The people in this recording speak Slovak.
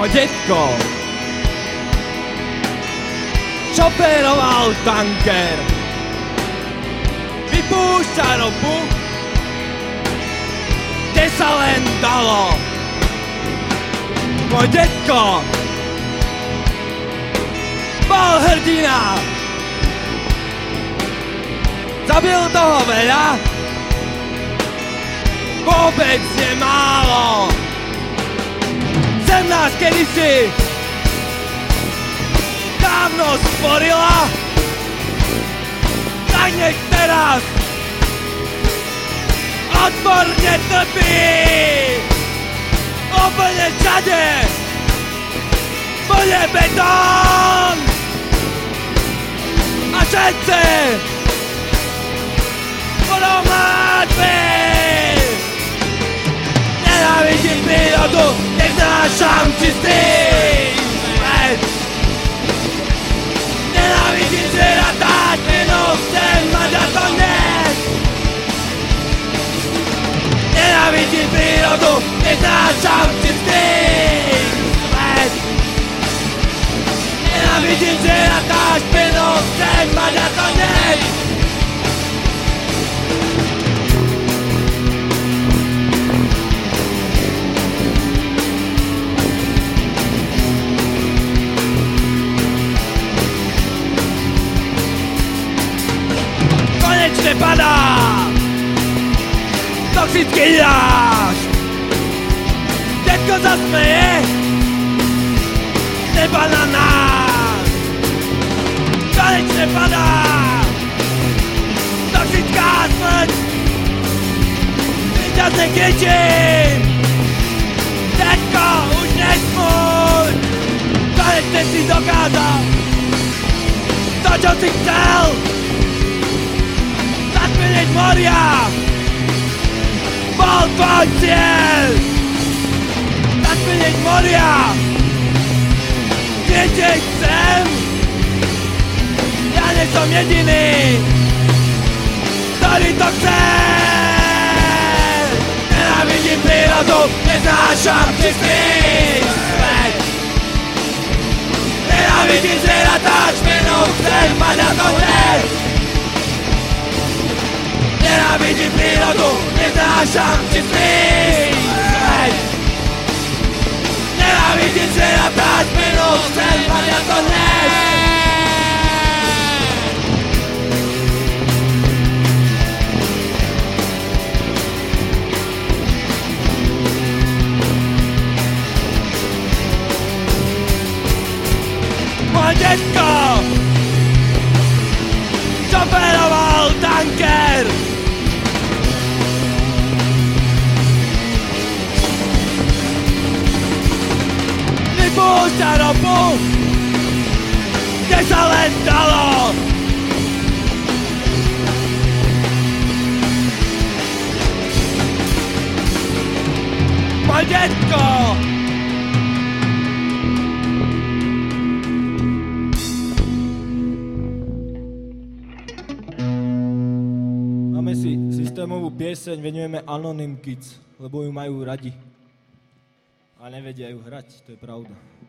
Môj detko šoféroval tanker, vypúšťa ropu, kde sa len dalo. Môj detko bol hrdina, zabil toho veľa, vôbec nemálo. Zem nás kedysi dávno stvorila, tak nech teraz odporne trpí. Úplne všade bude betón a všetci budú mŕtvi. Nenávidím prírodu, neznášam čistý svet. Nenávidím zvieratá, tminu chcem mať a to dnes. Nenávidím prírodu, neznášam čistý svet. Nenávidím zvieratá, tminu chcem mať a to dnes. Konečne padá toxický dážď. Detko zasmeje, neba na nás. Konečne padá toxická smrť. Víťazne kričím, detko, už nesmúť. Konečne si dokázal to, čo si chcel. Zatviliť moria bol tvoj cieľ. Zatviliť moria kričím chcem. Ja nie som jediný, ktorý to chce. Nenávidím prírodu, neznášam čistý svet. Nenávidím zvieratá, čmenu chcem mať a to hneď. Nenávidím prírodu, neznášam čistý svet. Nenávidím zvieratá, čmenu chcem mať a to hneď. Môj detko šoféroval tanker, vypúšťa ropu, kde sa len dalo. Môj detko máme si systémovú pieseň, venujeme Anonym Kids, lebo ju majú radi. A nevedia ju hrať, to je pravda.